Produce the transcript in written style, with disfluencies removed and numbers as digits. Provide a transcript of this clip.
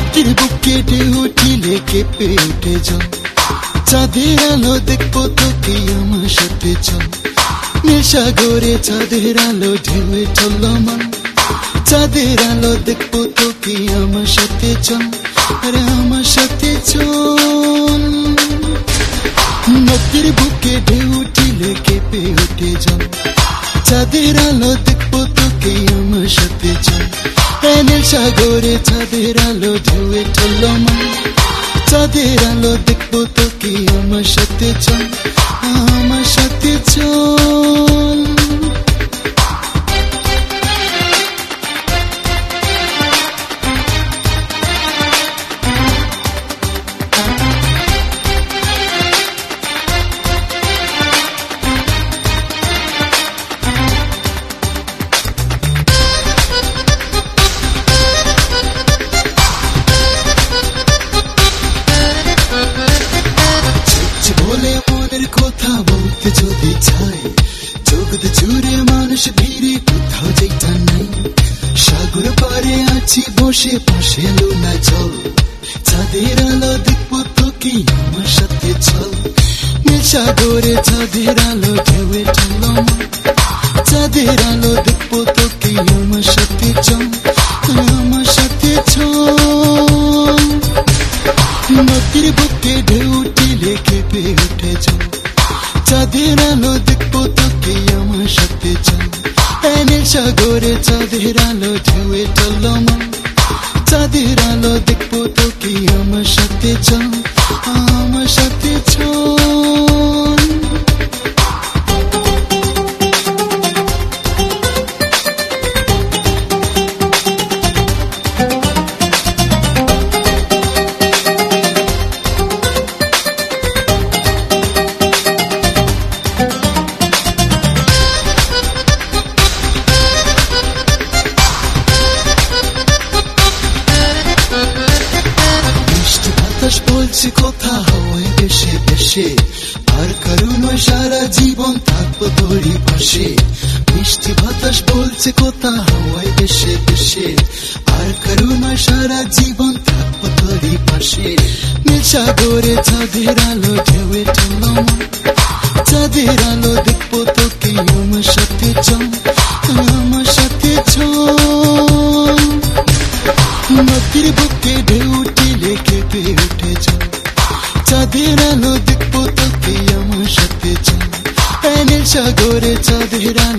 নদীর বুকে ঢেউ উঠিলে কেঁপে উঠে জল, চাঁদের আলো দেখবো তোকে আমার সাথে চল। নীল সাগরে চাঁদের আলো ঢেউয়ে চলমান, চাঁদের আলো দেখবো তোকে আমার সাথে চল, আরে আমার সাথে চল। নদীর বুকে ঢেউ উঠিলে কেঁপে উঠে জল, চাঁদের আলো দেখবো তোকে আমার সাথে চল। নীল সাগরে চাঁদের আলো ঢেউয়ে চলমান, চাঁদের আলো দেখবো তোকে আমার সাথে চল, আমার সাথে চল। বলে মনের কথা বলতে যদি চাই, জগৎ জুড়ে মানুষ ভিড়ে কোথাও যেটা নাই। সাগর পারে আছি বসে পাশে লুনা জল, চাঁদের আলো দেখবো তোকে আমার সাথে চল। নীল সাগরে চাঁদের আলো ঢেউয়ে চলমান, চাঁদের আলো দেখবো তোকে আমার সাথে চল, আমার সাথে চল। নদীর বুকে ঢেউ উঠিলে কেঁপে উঠে চল, চাঁদের আলো দেখবো তোকে আমার সাথে চল। নীল সাগরে চাঁদের আলো ঢেউয়ে চলমান, চাঁদের আলো দেখবো তোকে আমার সাথে চল, আমার সাথে চল। বলছে কথা হয় বেশে বেশে, আর কারণ সারা জীবন থাকবো তোরই পাশে। মিষ্টি বাতাস বলছে কথা হয় বেশে বেশে, আর কারণ সারা জীবন থাকবো তোরই পাশে। নীল সাগরে চাঁদের আলো ঢেউয়ে চলমান, চাঁদের আলো দেখবো তোকে আমার সাথে চল, আমার সাথে চল। নদীর বুকে ঢেউ উঠিলে কেঁপে উঠে চল, চাঁদের আলো দেখবো তোকে আমার সাথে চল। নীল সাগরে চাঁদের আলো